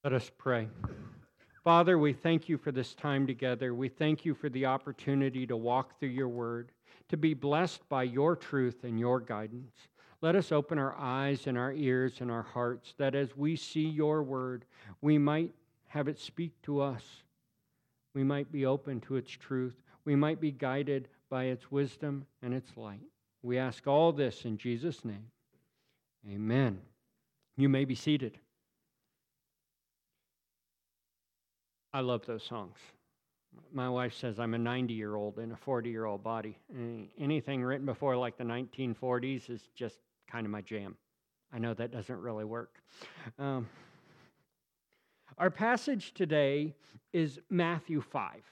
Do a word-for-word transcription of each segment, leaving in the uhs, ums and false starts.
Let us pray. Father, we thank you for this time together. We thank you for the opportunity to walk through your word, to be blessed by your truth and your guidance. Let us open our eyes and our ears and our hearts, that as we see your word, we might have it speak to us. We might be open to its truth. We might be guided by its wisdom and its light. We ask all this in Jesus' name. Amen. You may be seated. I love those songs. My wife says I'm a ninety-year-old in a forty-year-old body. Anything written before like the nineteen forties is just kind of my jam. I know that doesn't really work. Um, our passage today is Matthew five.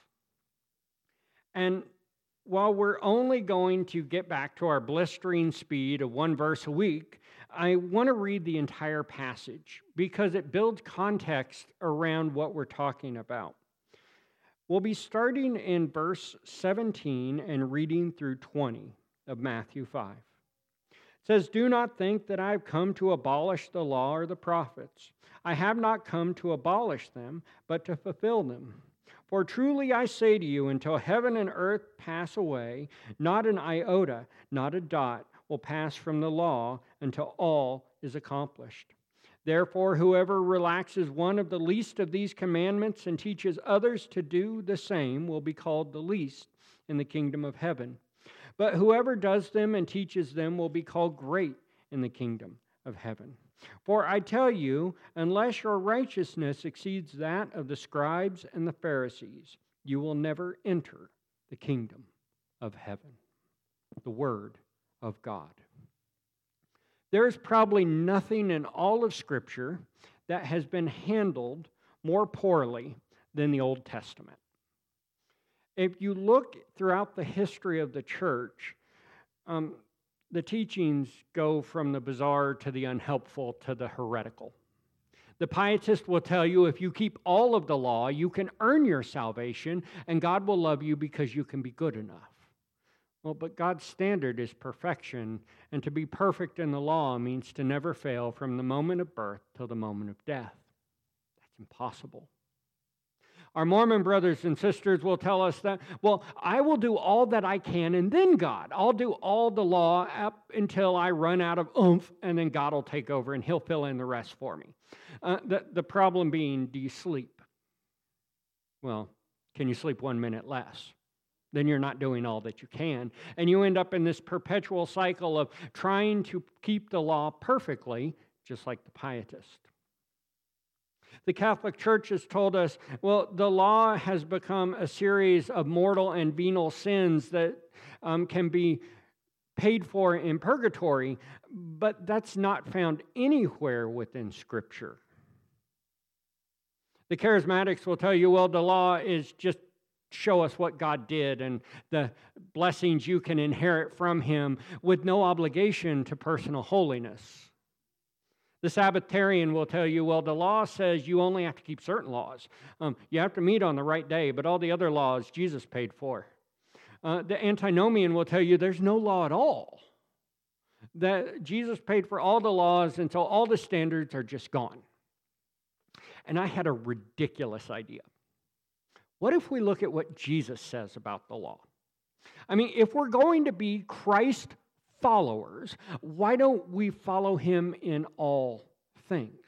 And while we're only going to get back to our blistering speed of one verse a week, I want to read the entire passage because it builds context around what we're talking about. We'll be starting in verse seventeen and reading through twenty of Matthew five. It says, "Do not think that I have come to abolish the law or the prophets. I have not come to abolish them, but to fulfill them. For truly I say to you, until heaven and earth pass away, not an iota, not a dot, will pass from the law until all is accomplished. Therefore, whoever relaxes one of the least of these commandments and teaches others to do the same will be called the least in the kingdom of heaven. But whoever does them and teaches them will be called great in the kingdom of heaven. For I tell you, unless your righteousness exceeds that of the scribes and the Pharisees, you will never enter the kingdom of heaven." The word of God. There is probably nothing in all of Scripture that has been handled more poorly than the Old Testament. If you look throughout the history of the church, um, the teachings go from the bizarre to the unhelpful to the heretical. The pietist will tell you if you keep all of the law, you can earn your salvation, and God will love you because you can be good enough. Well, but God's standard is perfection, and to be perfect in the law means to never fail from the moment of birth till the moment of death. That's impossible. Our Mormon brothers and sisters will tell us that, well, I will do all that I can, and then God. I'll do all the law up until I run out of oomph, and then God will take over, and He'll fill in the rest for me. Uh, the, the problem being, do you sleep? Well, can you sleep one minute less? Then you're not doing all that you can. And you end up in this perpetual cycle of trying to keep the law perfectly, just like the pietist. The Catholic Church has told us, well, the law has become a series of mortal and venal sins that um, can be paid for in purgatory, but that's not found anywhere within Scripture. The charismatics will tell you, well, the law is just show us what God did and the blessings you can inherit from Him with no obligation to personal holiness. The Sabbatarian will tell you, well, the law says you only have to keep certain laws. Um, you have to meet on the right day, but all the other laws Jesus paid for. Uh, the antinomian will tell you there's no law at all. That Jesus paid for all the laws until all the standards are just gone. And I had a ridiculous idea. What if we look at what Jesus says about the law? I mean, if we're going to be Christ followers, why don't we follow Him in all things?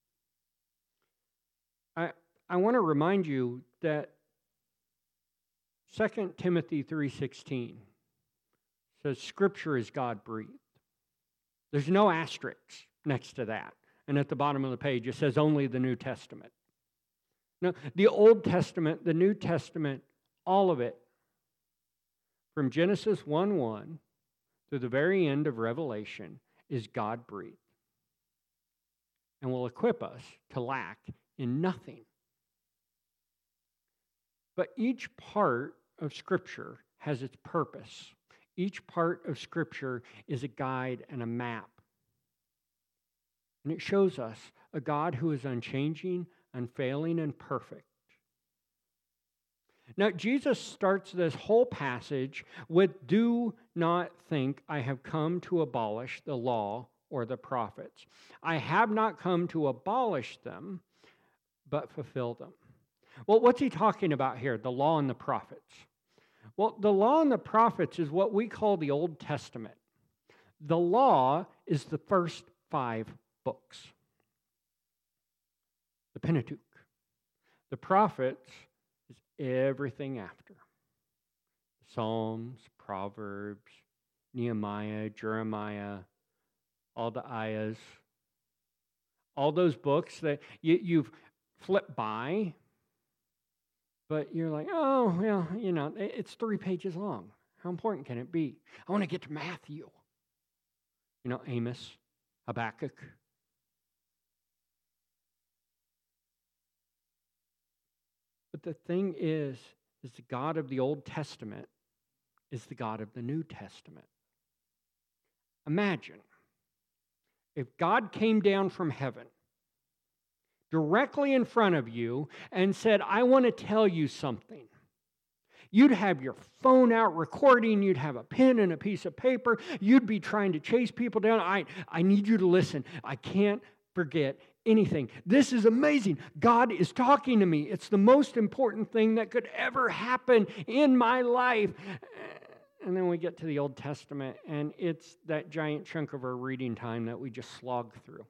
I, I want to remind you that Second Timothy three sixteen says Scripture is God-breathed. There's no asterisks next to that. And at the bottom of the page, it says only the New Testament. Now, the Old Testament, the New Testament, all of it, from Genesis one one to the very end of Revelation, is God-breathed and will equip us to lack in nothing. But each part of Scripture has its purpose. Each part of Scripture is a guide and a map. And it shows us a God who is unchanging, unfailing, and perfect. Now, Jesus starts this whole passage with, "Do not think I have come to abolish the law or the prophets. I have not come to abolish them, but fulfill them. Well, what's he talking about here? The law and the prophets. Well, the law and the prophets is what we call the Old Testament. The law is the first five books, the Pentateuch. The prophets is everything after. Psalms, Proverbs, Nehemiah, Jeremiah, all the ayahs, all those books that you, you've flipped by, but you're like, oh, well, you know, it's three pages long. How important can it be? I want to get to Matthew. You know, Amos, Habakkuk. But the thing is, is the God of the Old Testament is the God of the New Testament. Imagine if God came down from heaven directly in front of you and said, I want to tell you something. You'd have your phone out recording. You'd have a pen and a piece of paper. You'd be trying to chase people down. I, I need you to listen. I can't forget anything. This is amazing. God is talking to me. It's the most important thing that could ever happen in my life. And then we get to the Old Testament, and it's that giant chunk of our reading time that we just slog through.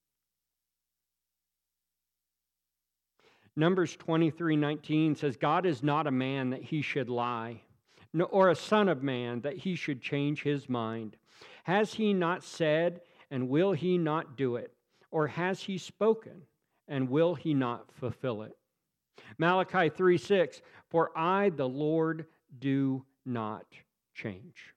Numbers twenty-three nineteen says, God is not a man that he should lie, or a son of man that he should change his mind. Has he not said, and will he not do it? Or has he spoken, and will he not fulfill it? Malachi three six, for I, the Lord, do not change.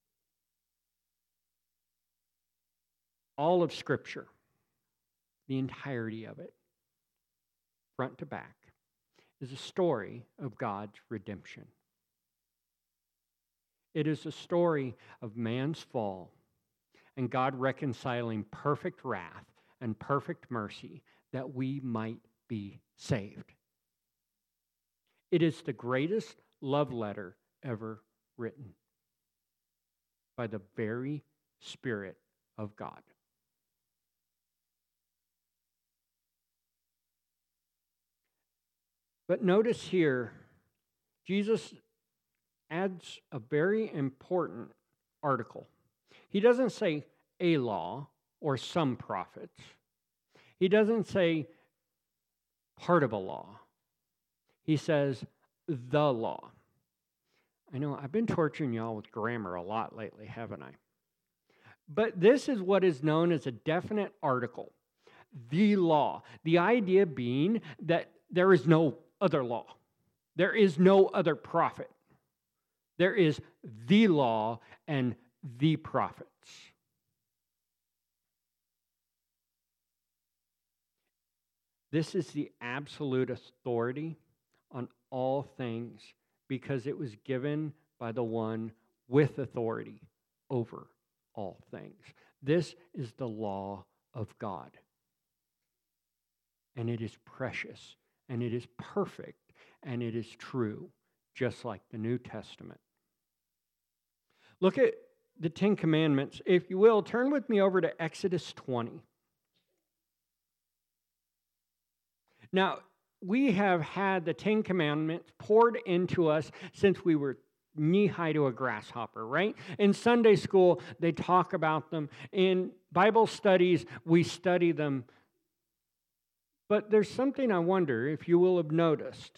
All of Scripture, the entirety of it, front to back, is a story of God's redemption. It is a story of man's fall and God reconciling perfect wrath and perfect mercy that we might be saved. It is the greatest love letter ever written by the very Spirit of God. But notice here, Jesus adds a very important article. He doesn't say a law or some prophets. He doesn't say part of a law. He says the law. I know I've been torturing y'all with grammar a lot lately, haven't I? But this is what is known as a definite article, the law. The idea being that there is no other law. There is no other prophet. There is the law and the prophets. This is the absolute authority on all things because it was given by the one with authority over all things. This is the law of God. And it is precious, and it is perfect, and it is true, just like the New Testament. Look at the Ten Commandments. If you will, turn with me over to Exodus twenty. Now, we have had the Ten Commandments poured into us since we were knee-high to a grasshopper, right? In Sunday school, they talk about them. In Bible studies, we study them. But there's something I wonder if you will have noticed.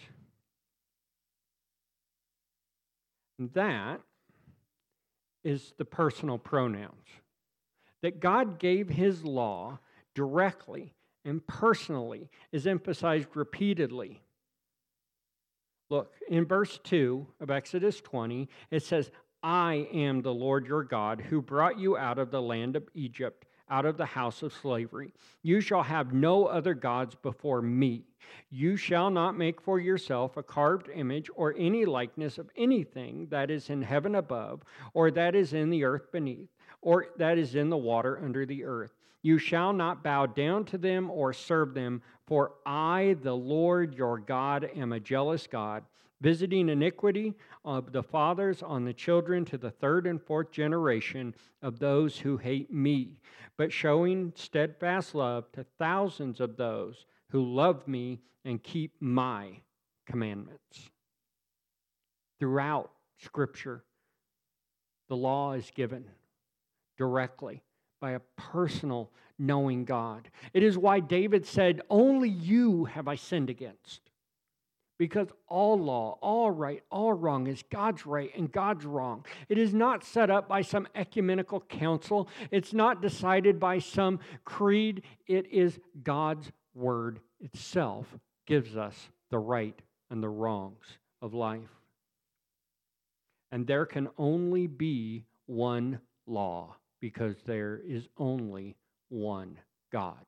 And that is the personal pronouns. That God gave his law directly and personally is emphasized repeatedly. Look, in verse two of Exodus twenty, it says, I am the Lord your God who brought you out of the land of Egypt, out of the house of slavery. You shall have no other gods before me. You shall not make for yourself a carved image or any likeness of anything that is in heaven above, or that is in the earth beneath, or that is in the water under the earth. You shall not bow down to them or serve them, for I, the Lord your God, am a jealous God, visiting iniquity of the fathers on the children to the third and fourth generation of those who hate me, but showing steadfast love to thousands of those who love me and keep my commandments. Throughout Scripture, the law is given directly by a personal, knowing God. It is why David said, "Only you have I sinned against." Because all law, all right, all wrong is God's right and God's wrong. It is not set up by some ecumenical council. It's not decided by some creed. It is God's word itself gives us the right and the wrongs of life. And there can only be one law because there is only one God.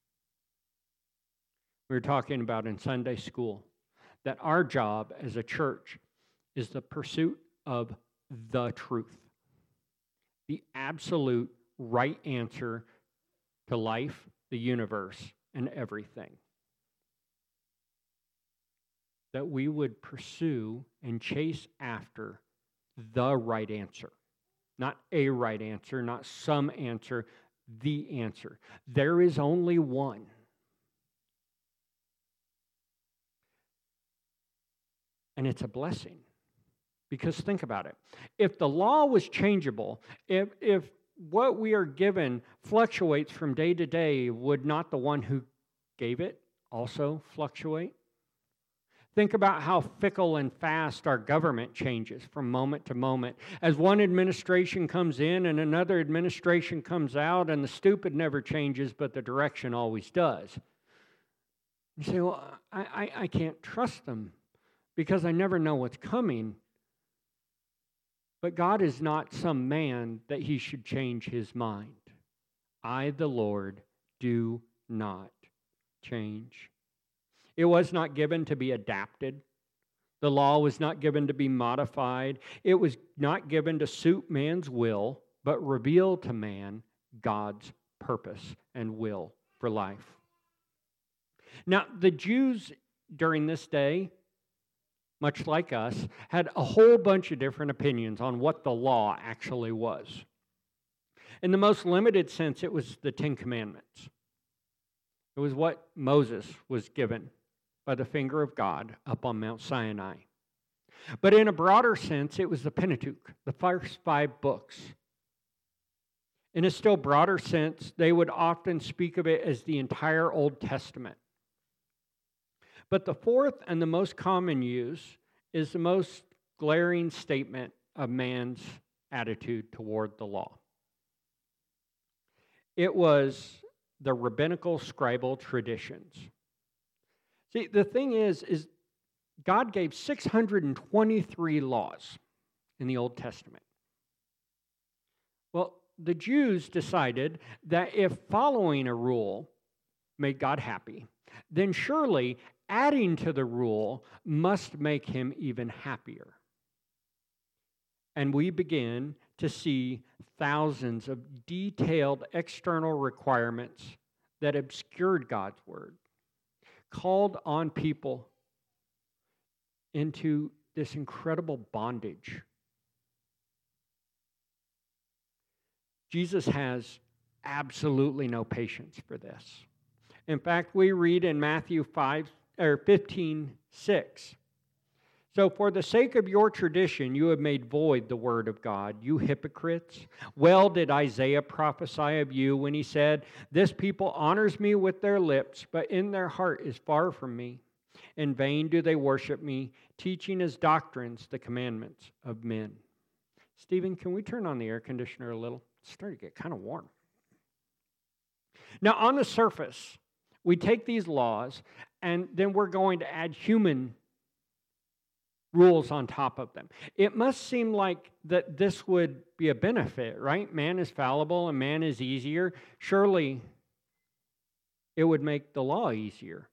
We were talking about in Sunday school that our job as a church is the pursuit of the truth, the absolute right answer to life, the universe, and everything. That we would pursue and chase after the right answer. Not a right answer, not some answer, the answer. There is only one. And it's a blessing. Because think about it. If the law was changeable, if, if what we are given fluctuates from day to day, would not the one who gave it also fluctuate? Think about how fickle and fast our government changes from moment to moment. As one administration comes in and another administration comes out, and the stupid never changes, but the direction always does. You say, well, I, I, I can't trust them because I never know what's coming. But God is not some man that he should change his mind. I, the Lord, do not change. It was not given to be adapted. The law was not given to be modified. It was not given to suit man's will, but reveal to man God's purpose and will for life. Now, the Jews during this day, much like us, had a whole bunch of different opinions on what the law actually was. In the most limited sense, it was the Ten Commandments. It was what Moses was given by the finger of God up on Mount Sinai. But in a broader sense, it was the Pentateuch, the first five books. In a still broader sense, they would often speak of it as the entire Old Testament. But the fourth and the most common use is the most glaring statement of man's attitude toward the law. It was the rabbinical scribal traditions. See, the thing is, is God gave six hundred twenty-three laws in the Old Testament. Well, the Jews decided that if following a rule made God happy, then surely adding to the rule must make him even happier. And we begin to see thousands of detailed external requirements that obscured God's word, called on people into this incredible bondage. Jesus has absolutely no patience for this. In fact, we read in Matthew five or fifteen six. So for the sake of your tradition, you have made void the word of God, you hypocrites. Well did Isaiah prophesy of you when he said, this people honors me with their lips, but in their heart is far from me. In vain do they worship me, teaching as doctrines the commandments of men. Stephen, can we turn on the air conditioner a little? It's starting to get kind of warm. Now, on the surface, we take these laws, and then we're going to add human rules on top of them. It must seem like that this would be a benefit, right? Man is fallible and man is easier. Surely it would make the law easier.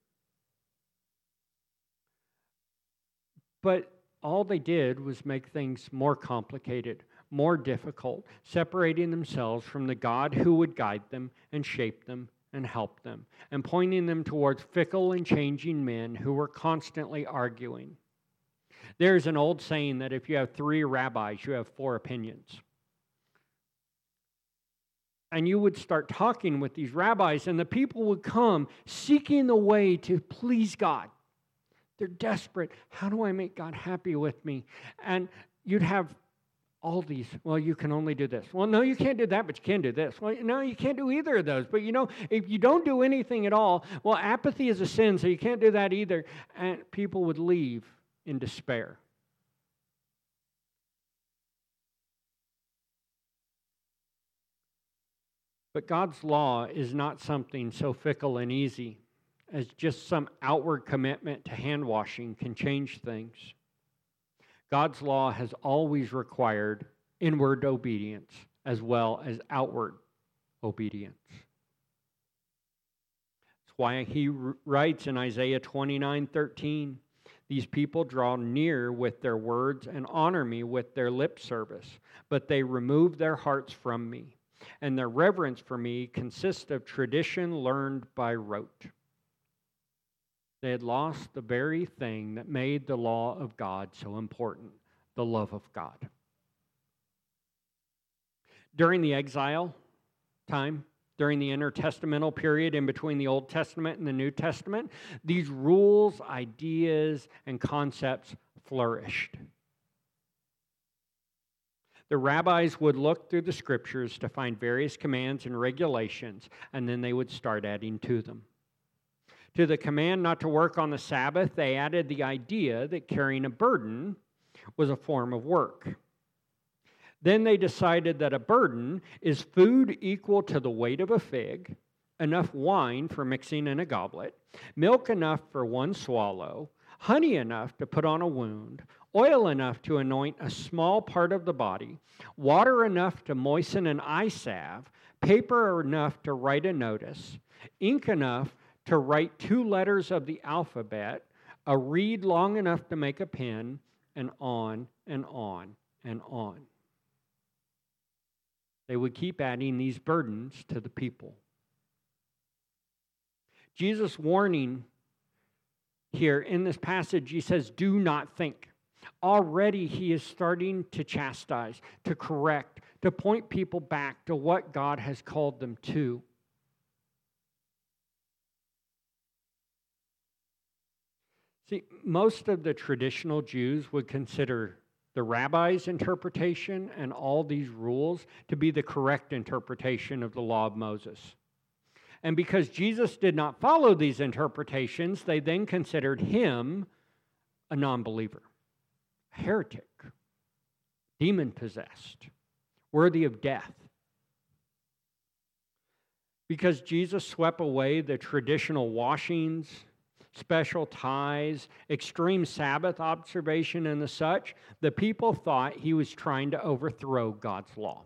But all they did was make things more complicated, more difficult, separating themselves from the God who would guide them and shape them and help them, and pointing them towards fickle and changing men who were constantly arguing. There's an old saying that if you have three rabbis, you have four opinions. And you would start talking with these rabbis, and the people would come seeking the way to please God. They're desperate. How do I make God happy with me? And you'd have all these, well, you can only do this. Well, no, you can't do that, but you can do this. Well, no, you can't do either of those. But you know, if you don't do anything at all, well, apathy is a sin, so you can't do that either. And people would leave in despair. But God's law is not something so fickle and easy as just some outward commitment to hand washing can change things. God's law has always required inward obedience as well as outward obedience. That's why he writes in Isaiah twenty-nine thirteen, "These people draw near with their words and honor me with their lip service, but they remove their hearts from me, and their reverence for me consists of tradition learned by rote." They had lost the very thing that made the law of God so important, the love of God. During the exile time, during the intertestamental period in between the Old Testament and the New Testament, these rules, ideas, and concepts flourished. The rabbis would look through the scriptures to find various commands and regulations, and then they would start adding to them. To the command not to work on the Sabbath, they added the idea that carrying a burden was a form of work. Then they decided that a burden is food equal to the weight of a fig, enough wine for mixing in a goblet, milk enough for one swallow, honey enough to put on a wound, oil enough to anoint a small part of the body, water enough to moisten an eye salve, paper enough to write a notice, ink enough to write two letters of the alphabet, a reed long enough to make a pen, and on and on and on. They would keep adding these burdens to the people. Jesus' warning here in this passage, he says, do not think. Already he is starting to chastise, to correct, to point people back to what God has called them to. See, most of the traditional Jews would consider the rabbi's interpretation and all these rules to be the correct interpretation of the law of Moses. And because Jesus did not follow these interpretations, they then considered him a non-believer, a heretic, demon-possessed, worthy of death. Because Jesus swept away the traditional washings, special ties, extreme Sabbath observation, and the such, the people thought he was trying to overthrow God's law.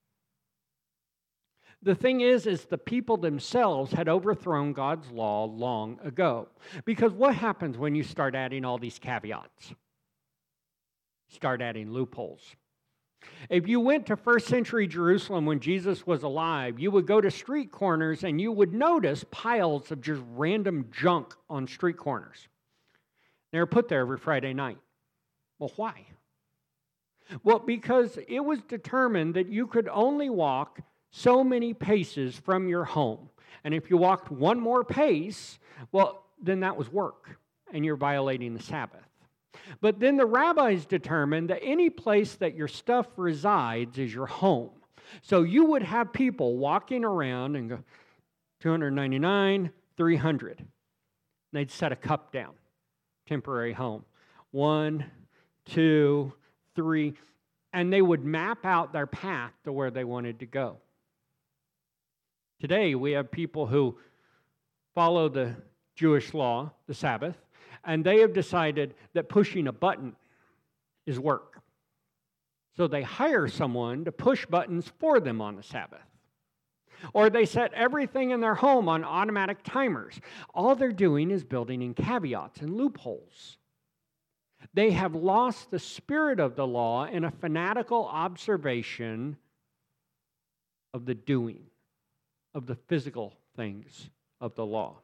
The thing is, is the people themselves had overthrown God's law long ago. Because what happens when you start adding all these caveats? Start adding loopholes. If you went to first century Jerusalem when Jesus was alive, you would go to street corners and you would notice piles of just random junk on street corners. They were put there every Friday night. Well, why? Well, because it was determined that you could only walk so many paces from your home. And if you walked one more pace, well, then that was work, and you're violating the Sabbath. But then the rabbis determined that any place that your stuff resides is your home. So you would have people walking around and go, two ninety-nine, three hundred. And they'd set a cup down, temporary home. One, two, three. And they would map out their path to where they wanted to go. Today, we have people who follow the Jewish law, the Sabbath, and they have decided that pushing a button is work. So they hire someone to push buttons for them on the Sabbath. Or they set everything in their home on automatic timers. All they're doing is building in caveats and loopholes. They have lost the spirit of the law in a fanatical observation of the doing, of the physical things of the law.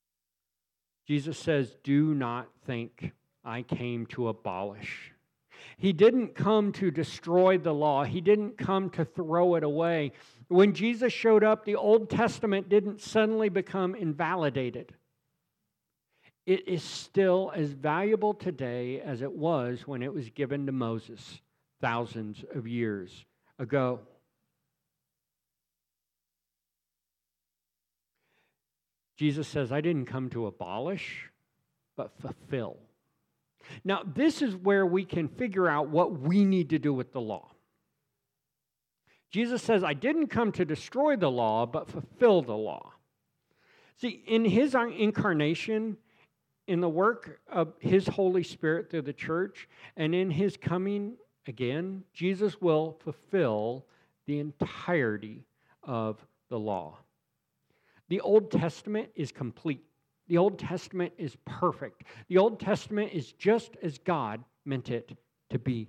Jesus says, do not think I came to abolish. He didn't come to destroy the law. He didn't come to throw it away. When Jesus showed up, the Old Testament didn't suddenly become invalidated. It is still as valuable today as it was when it was given to Moses thousands of years ago. Jesus says, I didn't come to abolish, but fulfill. Now, this is where we can figure out what we need to do with the law. Jesus says, I didn't come to destroy the law, but fulfill the law. See, in his incarnation, in the work of his Holy Spirit through the church, and in his coming again, Jesus will fulfill the entirety of the law. The Old Testament is complete. The Old Testament is perfect. The Old Testament is just as God meant it to be.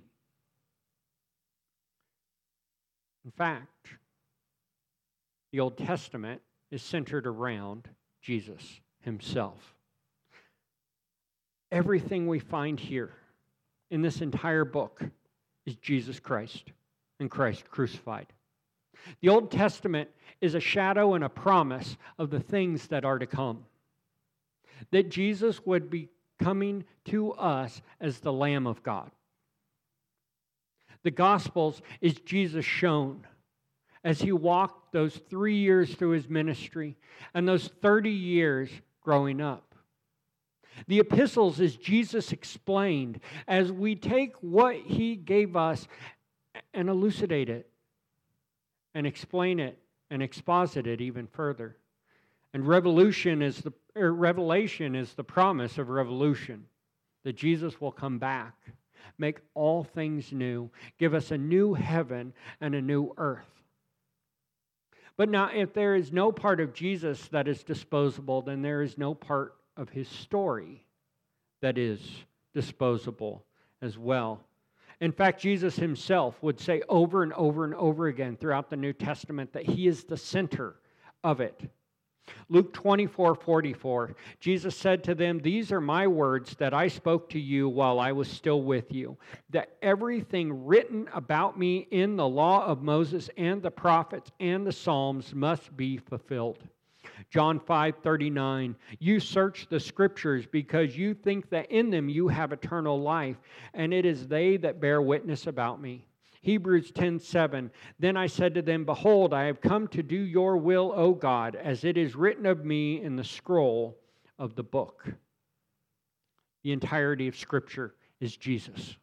In fact, the Old Testament is centered around Jesus himself. Everything we find here in this entire book is Jesus Christ and Christ crucified. The Old Testament is a shadow and a promise of the things that are to come. That Jesus would be coming to us as the Lamb of God. The Gospels is Jesus shown as he walked those three years through his ministry and those thirty years growing up. The epistles is Jesus explained as we take what he gave us and elucidate it and explain it and exposit it even further. And revolution is the or revelation is the promise of revolution, that Jesus will come back, make all things new, give us a new heaven and a new earth. But now, if there is no part of Jesus that is disposable, then there is no part of his story that is disposable as well. In fact, Jesus himself would say over and over and over again throughout the New Testament that he is the center of it. Luke twenty-four forty-four, Jesus said to them, these are my words that I spoke to you while I was still with you, that everything written about me in the law of Moses and the prophets and the Psalms must be fulfilled. John five thirty-nine, you search the scriptures because you think that in them you have eternal life, and it is they that bear witness about me. Hebrews ten seven, then I said to them, behold, I have come to do your will, O God, as it is written of me in the scroll of the book. The entirety of Scripture is Jesus.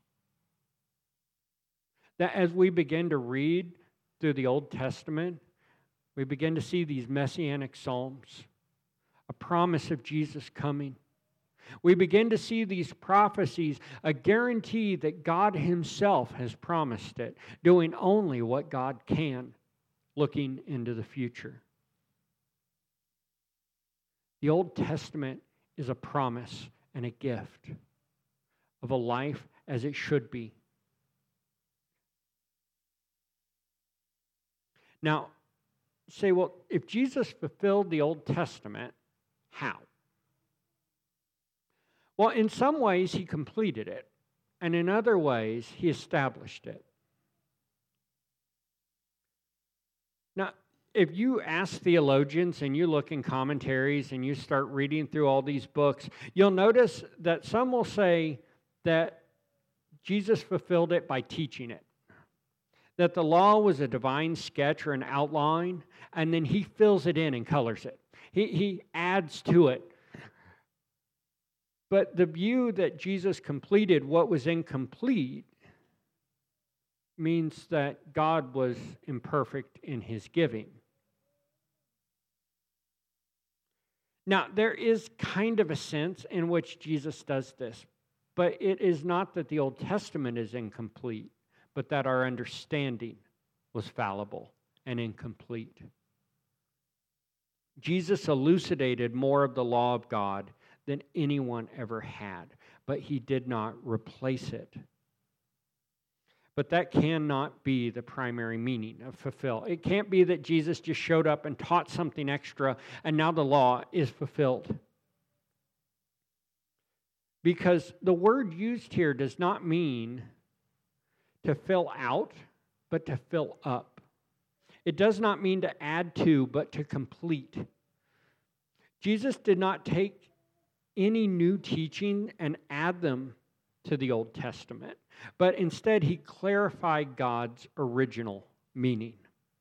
That as we begin to read through the Old Testament, we begin to see these messianic psalms, a promise of Jesus coming. We begin to see these prophecies, a guarantee that God himself has promised it, doing only what God can, looking into the future. The Old Testament is a promise and a gift of a life as it should be. Now, say, well, if Jesus fulfilled the Old Testament, how? Well, in some ways, he completed it, and in other ways, he established it. Now, if you ask theologians and you look in commentaries and you start reading through all these books, you'll notice that some will say that Jesus fulfilled it by teaching it, that the law was a divine sketch or an outline, and then he fills it in and colors it. He, he adds to it. But the view that Jesus completed what was incomplete means that God was imperfect in his giving. Now, there is kind of a sense in which Jesus does this, but it is not that the Old Testament is incomplete, but that our understanding was fallible and incomplete. Jesus elucidated more of the law of God than anyone ever had, but he did not replace it. But that cannot be the primary meaning of fulfill. It can't be that Jesus just showed up and taught something extra and now the law is fulfilled. Because the word used here does not mean to fill out, but to fill up. It does not mean to add to, but to complete. Jesus did not take any new teaching and add them to the Old Testament, but instead he clarified God's original meaning.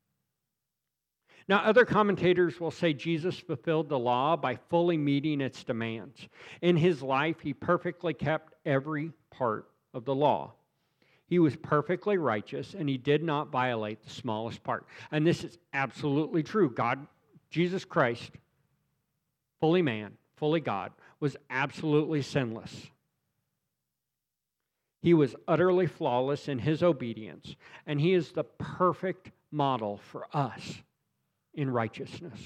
Now, other commentators will say Jesus fulfilled the law by fully meeting its demands. In his life, he perfectly kept every part of the law. He was perfectly righteous, and he did not violate the smallest part. And this is absolutely true. God, Jesus Christ, fully man, fully God, was absolutely sinless. He was utterly flawless in his obedience, and he is the perfect model for us in righteousness.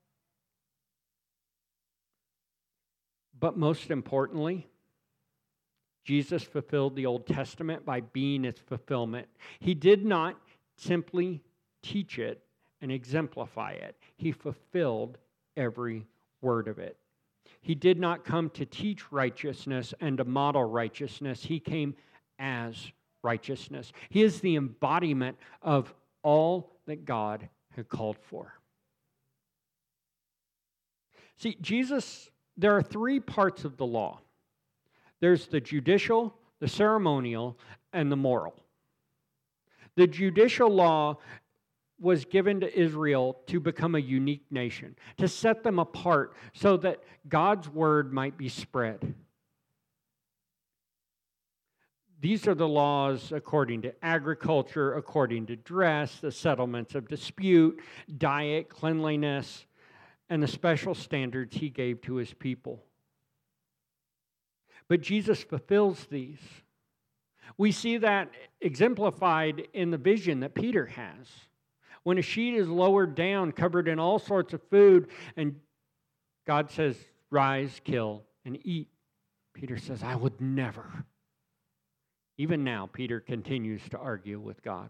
But most importantly, Jesus fulfilled the Old Testament by being its fulfillment. He did not simply teach it and exemplify it. He fulfilled every word of it. He did not come to teach righteousness and to model righteousness. He came as righteousness. He is the embodiment of all that God had called for. See, Jesus, there are three parts of the law. There's the judicial, the ceremonial, and the moral. The judicial law was given to Israel to become a unique nation, to set them apart so that God's word might be spread. These are the laws according to agriculture, according to dress, the settlements of dispute, diet, cleanliness, and the special standards he gave to his people. But Jesus fulfills these. We see that exemplified in the vision that Peter has. When a sheet is lowered down, covered in all sorts of food, and God says, rise, kill, and eat. Peter says, I would never. Even now, Peter continues to argue with God.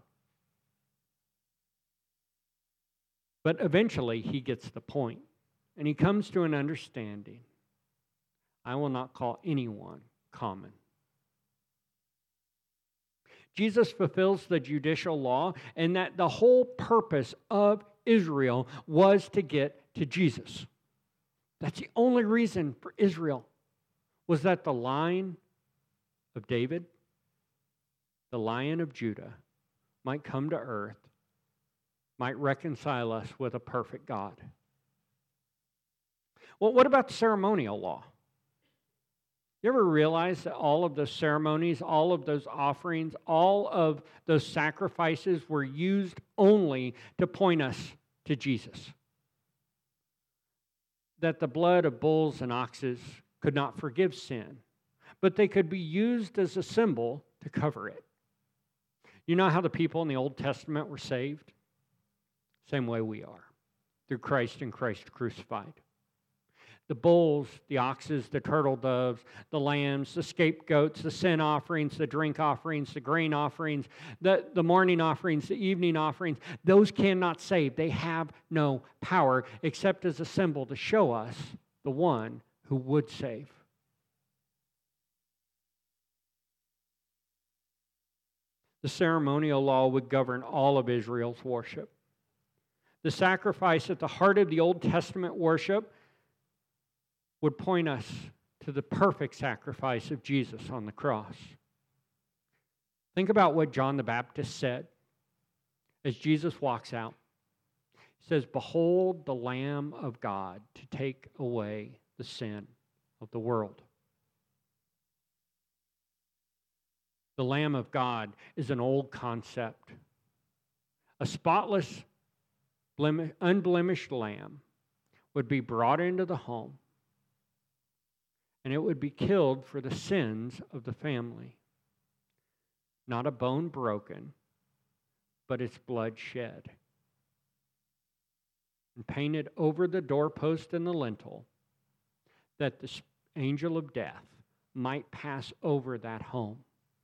But eventually, he gets the point, and he comes to an understanding. I will not call anyone common. Jesus fulfills the judicial law, and that the whole purpose of Israel was to get to Jesus. That's the only reason for Israel, was that the line of David, the Lion of Judah, might come to earth, might reconcile us with a perfect God. Well, what about the ceremonial law? You ever realize that all of those ceremonies, all of those offerings, all of those sacrifices were used only to point us to Jesus? That the blood of bulls and oxes could not forgive sin, but they could be used as a symbol to cover it. You know how the people in the Old Testament were saved? Same way we are, through Christ and Christ crucified. The bulls, the oxes, the turtle doves, the lambs, the scapegoats, the sin offerings, the drink offerings, the grain offerings, the, the morning offerings, the evening offerings, those cannot save. They have no power except as a symbol to show us the one who would save. The ceremonial law would govern all of Israel's worship. The sacrifice at the heart of the Old Testament worship would point us to the perfect sacrifice of Jesus on the cross. Think about what John the Baptist said as Jesus walks out. He says, "Behold the Lamb of God to take away the sin of the world." The Lamb of God is an old concept. A spotless, unblemished lamb would be brought into the home, and it would be killed for the sins of the family. Not a bone broken, but its blood shed. And painted over the doorpost and the lintel, that the angel of death might pass over that home.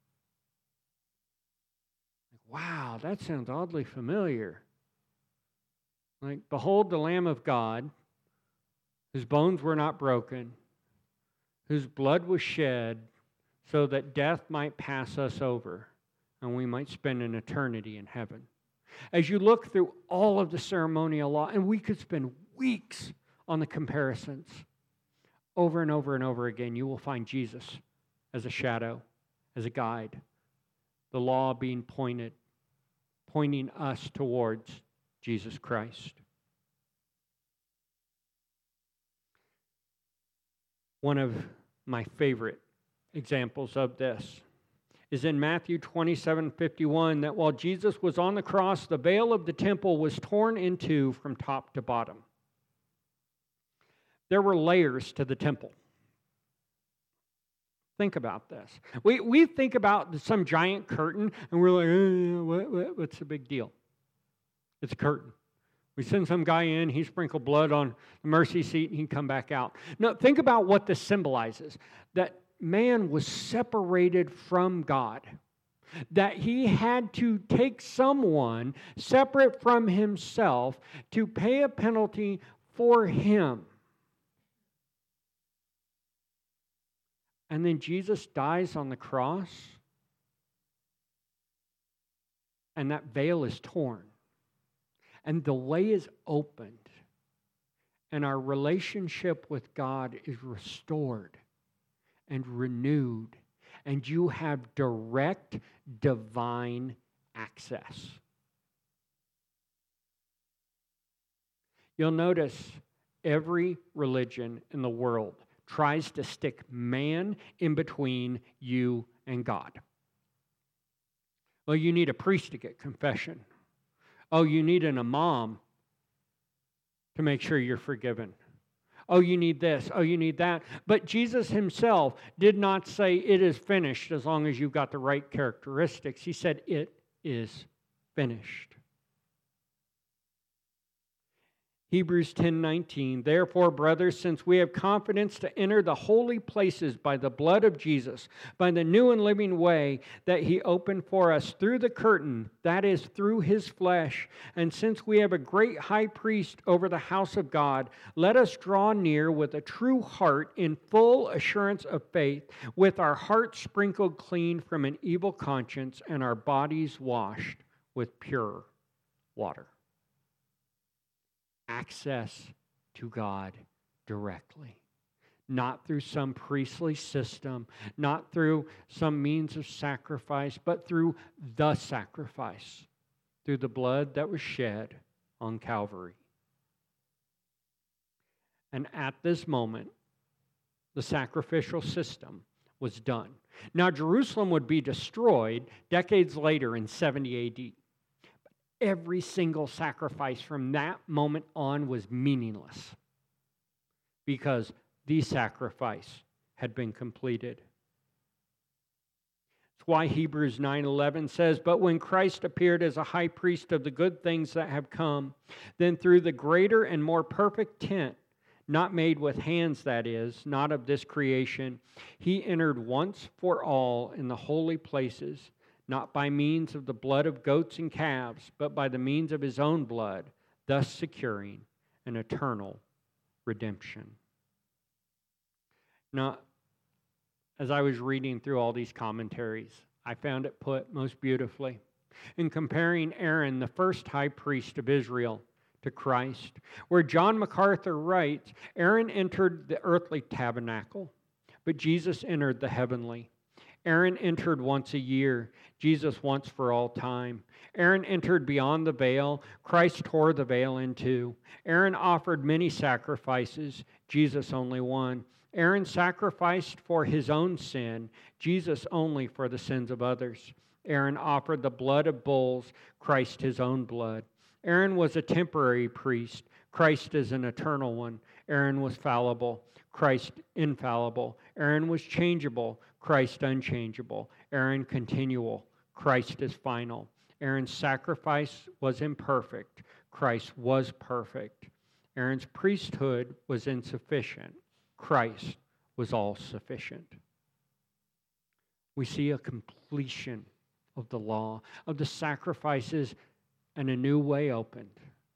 Wow, that sounds oddly familiar. Like, behold the Lamb of God, whose bones were not broken, whose blood was shed so that death might pass us over. and we might spend an eternity in heaven. As you look through all of the ceremonial law, and we could spend weeks on the comparisons, over and over and over again, you will find Jesus as a shadow, as a guide, the law being pointed, pointing us towards Jesus Christ. One of my favorite examples of this is in Matthew twenty-seven fifty-one, that while Jesus was on the cross, the veil of the temple was torn in two from top to bottom. There were layers to the temple. Think about this. We, we think about some giant curtain, and we're like, eh, what, what, what's the big deal? It's a curtain. We send some guy in, he sprinkled blood on the mercy seat, and he'd come back out. No, think about what this symbolizes. That man was separated from God. That he had to take someone separate from himself to pay a penalty for him. And then Jesus dies on the cross, and that veil is torn. And the way is opened, and our relationship with God is restored and renewed, and you have direct divine access. You'll notice every religion in the world tries to stick man in between you and God. Well, you need a priest to get confession. Oh, you need an imam to make sure you're forgiven. Oh, you need this. Oh, you need that. But Jesus himself did not say it is finished as long as you've got the right characteristics. He said it is finished. Hebrews ten nineteen, therefore, brothers, since we have confidence to enter the holy places by the blood of Jesus, by the new and living way that he opened for us through the curtain, that is, through his flesh, and since we have a great high priest over the house of God, let us draw near with a true heart in full assurance of faith, with our hearts sprinkled clean from an evil conscience and our bodies washed with pure water. Access to God directly. Not through some priestly system, not through some means of sacrifice, but through the sacrifice, through the blood that was shed on Calvary. And at this moment, the sacrificial system was done. Now, Jerusalem would be destroyed decades later in seventy A D. Every single sacrifice from that moment on was meaningless because the sacrifice had been completed. That's why Hebrews nine eleven says, but when Christ appeared as a high priest of the good things that have come, then through the greater and more perfect tent, not made with hands, that is, not of this creation, he entered once for all in the holy places, not by means of the blood of goats and calves, but by the means of his own blood, thus securing an eternal redemption. Now, as I was reading through all these commentaries, I found it put most beautifully in comparing Aaron, the first high priest of Israel, to Christ, where John MacArthur writes, Aaron entered the earthly tabernacle, but Jesus entered the heavenly. Aaron entered once a year, Jesus once for all time. Aaron entered beyond the veil, Christ tore the veil in two. Aaron offered many sacrifices, Jesus only one. Aaron sacrificed for his own sin, Jesus only for the sins of others. Aaron offered the blood of bulls, Christ his own blood. Aaron was a temporary priest, Christ is an eternal one. Aaron was fallible, Christ infallible. Aaron was changeable, Christ unchangeable. Aaron continual, Christ is final. Aaron's sacrifice was imperfect, Christ was perfect. Aaron's priesthood was insufficient, Christ was all sufficient. We see a completion of the law, of the sacrifices, and a new way opened.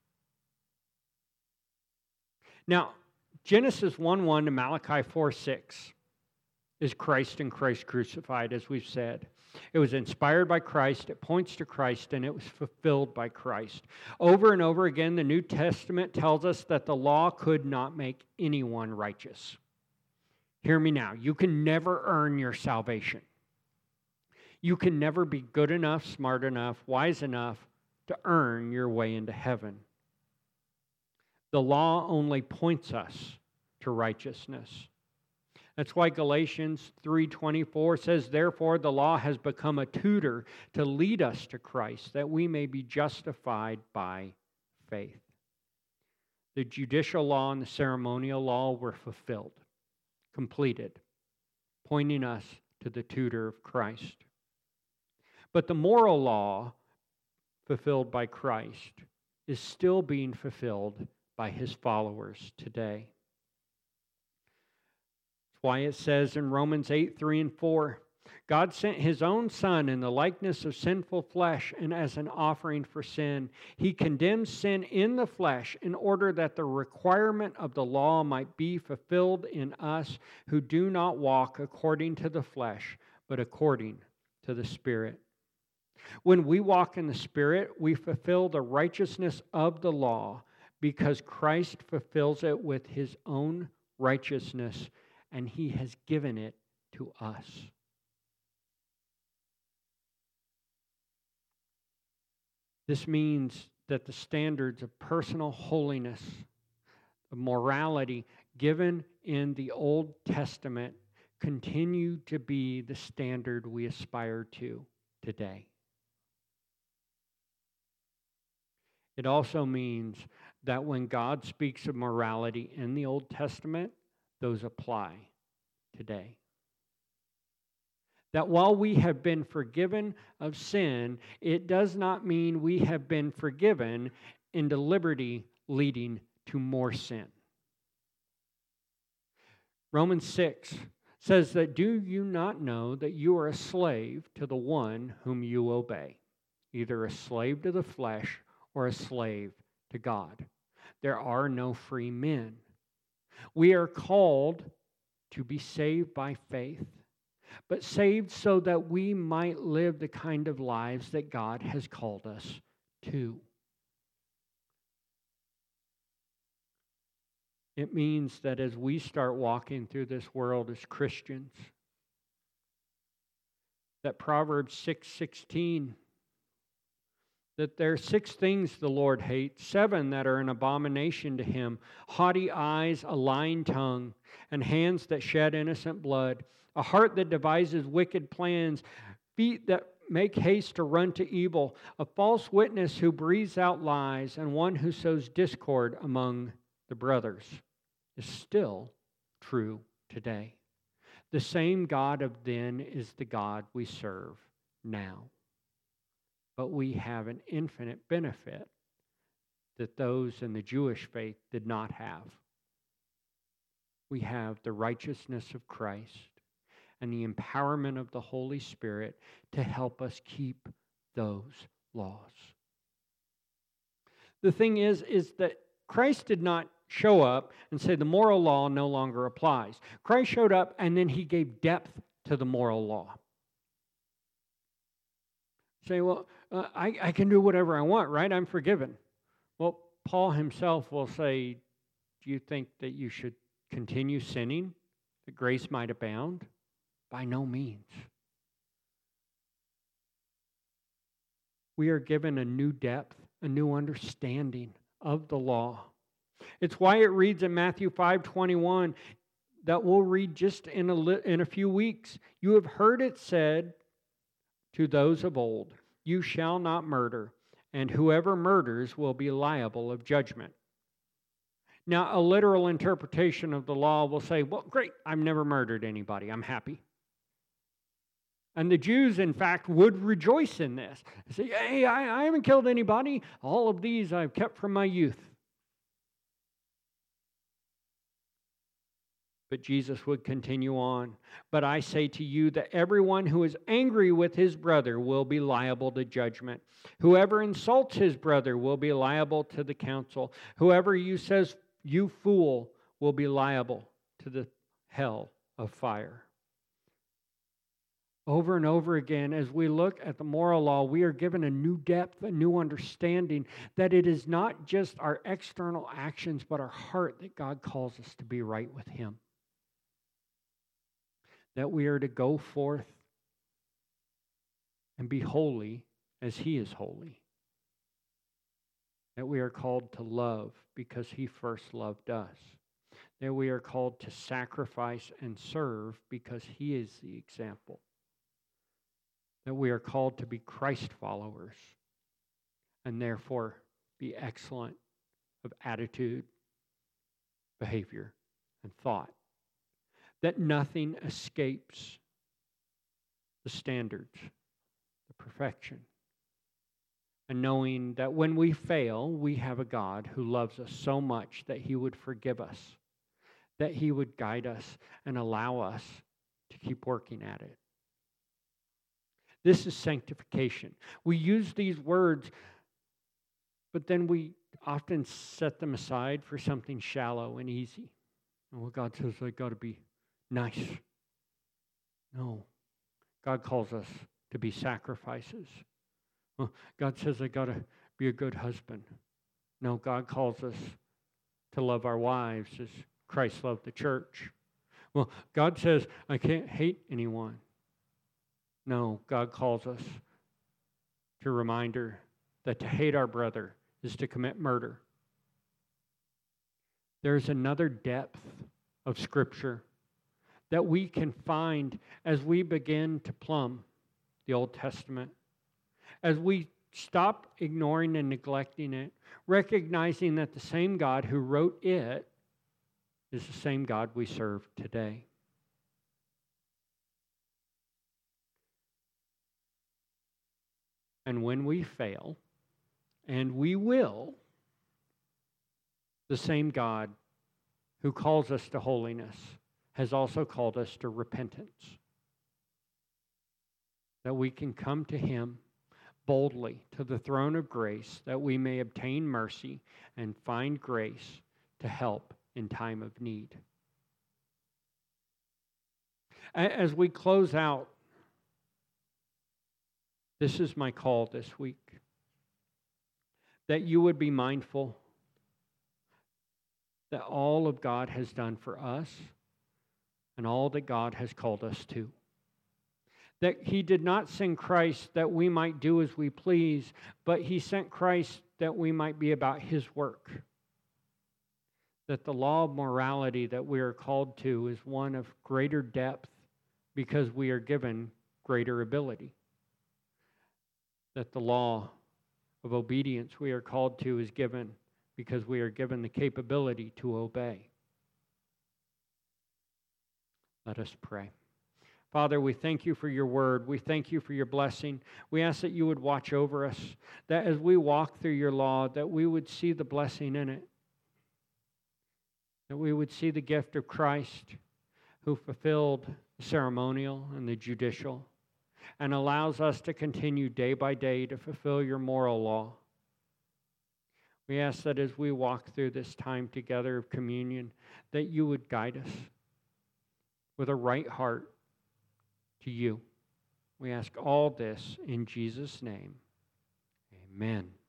Now, Genesis one one to Malachi four six is Christ and Christ crucified, as we've said. It was inspired by Christ, it points to Christ, and it was fulfilled by Christ. Over and over again, the New Testament tells us that the law could not make anyone righteous. Hear me now. You can never earn your salvation. You can never be good enough, smart enough, wise enough to earn your way into heaven. The law only points us to righteousness. That's why Galatians three twenty-four says, "Therefore the law has become a tutor to lead us to Christ, that we may be justified by faith." The judicial law and the ceremonial law were fulfilled, completed, pointing us to the tutor of Christ. But the moral law, fulfilled by Christ, is still being fulfilled by his followers today. That's why it says in Romans eight, three and four, God sent his own Son in the likeness of sinful flesh, and as an offering for sin. He condemns sin in the flesh in order that the requirement of the law might be fulfilled in us who do not walk according to the flesh, but according to the Spirit. When we walk in the Spirit, we fulfill the righteousness of the law because Christ fulfills it with his own righteousness, and he has given it to us. This means that the standards of personal holiness, of morality given in the Old Testament continue to be the standard we aspire to today. It also means that when God speaks of morality in the Old Testament, those apply today. That while we have been forgiven of sin, it does not mean we have been forgiven into liberty leading to more sin. Romans six says that, "Do you not know that you are a slave to the one whom you obey, either a slave to the flesh or a slave to God? There are no free men. We are called to be saved by faith, but saved so that we might live the kind of lives that God has called us to." It means that as we start walking through this world as Christians, that Proverbs six sixteen, that there are six things the Lord hates, seven that are an abomination to him: haughty eyes, a lying tongue, and hands that shed innocent blood, a heart that devises wicked plans, feet that make haste to run to evil, a false witness who breathes out lies, and one who sows discord among the brothers. Is still true today. The same God of then is the God we serve now. But we have an infinite benefit that those in the Jewish faith did not have. We have the righteousness of Christ and the empowerment of the Holy Spirit to help us keep those laws. The thing is, is that Christ did not show up and say the moral law no longer applies. Christ showed up and then he gave depth to the moral law. Say, well, uh, I, I can do whatever I want, right? I'm forgiven. Well, Paul himself will say, do you think that you should continue sinning, that grace might abound? By no means. We are given a new depth, a new understanding of the law. It's why it reads in Matthew five twenty-one that we'll read just in a, li- in a few weeks. You have heard it said to those of old, you shall not murder, and whoever murders will be liable of judgment. Now, a literal interpretation of the law will say, well, great, I've never murdered anybody. I'm happy. And the Jews, in fact, would rejoice in this. Say, hey, I, I haven't killed anybody. All of these I've kept from my youth. But Jesus would continue on. But I say to you that everyone who is angry with his brother will be liable to judgment. Whoever insults his brother will be liable to the council. Whoever you says, you fool, will be liable to the hell of fire. Over and over again, as we look at the moral law, we are given a new depth, a new understanding that it is not just our external actions, but our heart that God calls us to be right with Him. That we are to go forth and be holy as He is holy. That we are called to love because He first loved us. That we are called to sacrifice and serve because He is the example. That we are called to be Christ followers and therefore be excellent of attitude, behavior, and thought. That nothing escapes the standards, the perfection. And knowing that when we fail, we have a God who loves us so much that He would forgive us, that He would guide us and allow us to keep working at it. This is sanctification. We use these words, but then we often set them aside for something shallow and easy. And well, God says, I got to be nice. No. God calls us to be sacrifices. Well, God says, I got to be a good husband. No, God calls us to love our wives as Christ loved the church. Well, God says, I can't hate anyone. No, God calls us to a reminder that to hate our brother is to commit murder. There's another depth of Scripture that we can find as we begin to plumb the Old Testament. As we stop ignoring and neglecting it, recognizing that the same God who wrote it is the same God we serve today. And when we fail, and we will, the same God who calls us to holiness has also called us to repentance. That we can come to Him boldly to the throne of grace, that we may obtain mercy and find grace to help in time of need. As we close out, this is my call this week. That you would be mindful that all of God has done for us and all that God has called us to. That He did not send Christ that we might do as we please, but He sent Christ that we might be about His work. That the law of morality that we are called to is one of greater depth because we are given greater ability. That the law of obedience we are called to is given because we are given the capability to obey. Let us pray. Father, we thank You for Your word. We thank You for Your blessing. We ask that You would watch over us, that as we walk through Your law, that we would see the blessing in it, that we would see the gift of Christ who fulfilled the ceremonial and the judicial, and allows us to continue day by day to fulfill Your moral law. We ask that as we walk through this time together of communion, that You would guide us with a right heart to You. We ask all this in Jesus' name. Amen.